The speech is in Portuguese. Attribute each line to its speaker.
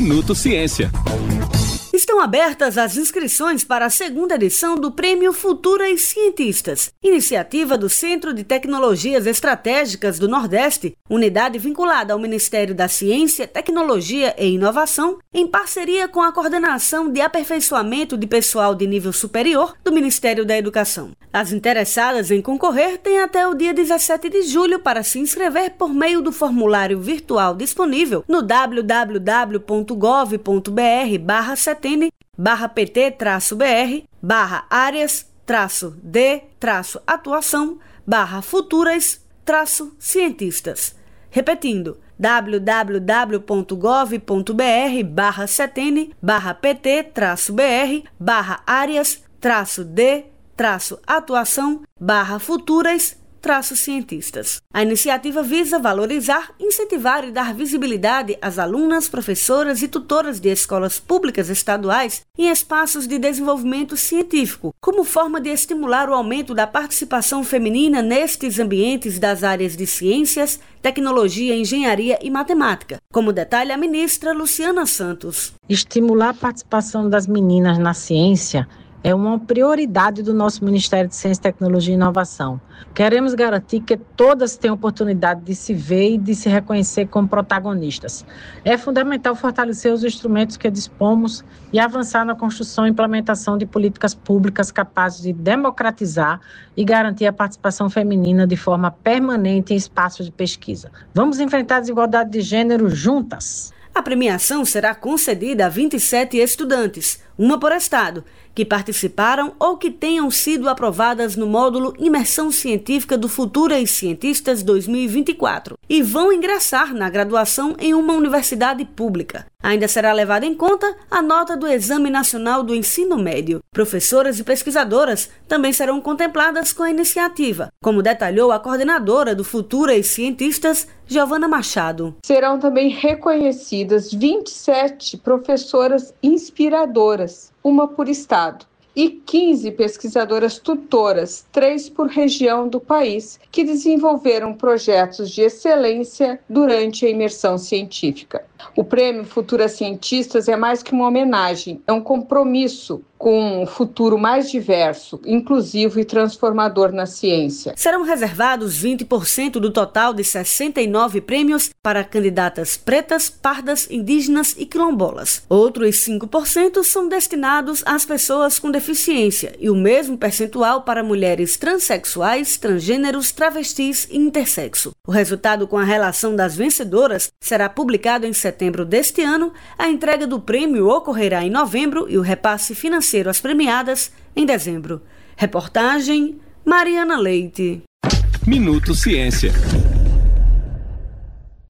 Speaker 1: Minuto Ciência.
Speaker 2: Estão abertas as inscrições para a segunda edição do Prêmio Futuras Cientistas, iniciativa do Centro de Tecnologias Estratégicas do Nordeste, unidade vinculada ao Ministério da Ciência, Tecnologia e Inovação, em parceria com a Coordenação de Aperfeiçoamento de Pessoal de Nível Superior do Ministério da Educação. As interessadas em concorrer têm até o dia 17 de julho para se inscrever por meio do formulário virtual disponível no www.gov.br/setene/pt-BR-áreas-BR-futuras-cientistas. Repetindo, www.gov.br/setene/pt-BR-áreas-BR-atuação-futuras-cientistas. A iniciativa visa valorizar, incentivar e dar visibilidade às alunas, professoras e tutoras de escolas públicas estaduais em espaços de desenvolvimento científico, como forma de estimular o aumento da participação feminina nestes ambientes das áreas de ciências, tecnologia, engenharia e matemática, como detalha a ministra Luciana Santos.
Speaker 3: Estimular a participação das meninas na ciência é uma prioridade do nosso Ministério de Ciência, Tecnologia e Inovação. Queremos garantir que todas tenham oportunidade de se ver e de se reconhecer como protagonistas. É fundamental fortalecer os instrumentos que dispomos e avançar na construção e implementação de políticas públicas capazes de democratizar e garantir a participação feminina de forma permanente em espaços de pesquisa. Vamos enfrentar a desigualdade de gênero juntas.
Speaker 2: A premiação será concedida a 27 estudantes, uma por estado, que participaram ou que tenham sido aprovadas no módulo Imersão Científica do Futuras Cientistas 2024 e vão ingressar na graduação em uma universidade pública. Ainda será levada em conta a nota do Exame Nacional do Ensino Médio. Professoras e pesquisadoras também serão contempladas com a iniciativa, como detalhou a coordenadora do Futuras Cientistas, Giovana Machado.
Speaker 4: Serão também reconhecidas 27 professoras inspiradoras, uma por estado, e 15 pesquisadoras tutoras, 3 por região do país, que desenvolveram projetos de excelência durante a imersão científica. O Prêmio Futuras Cientistas é mais que uma homenagem, é um compromisso com um futuro mais diverso, inclusivo e transformador na ciência.
Speaker 2: Serão reservados 20% do total de 69 prêmios para candidatas pretas, pardas, indígenas e quilombolas. Outros 5% são destinados às pessoas com deficiência e o mesmo percentual para mulheres transexuais, transgêneros, travestis e intersexo. O resultado com a relação das vencedoras será publicado em setembro deste ano. A entrega do prêmio ocorrerá em novembro e o repasse financeiro às premiadas em dezembro. Reportagem Mariana Leite.
Speaker 1: Minuto Ciência.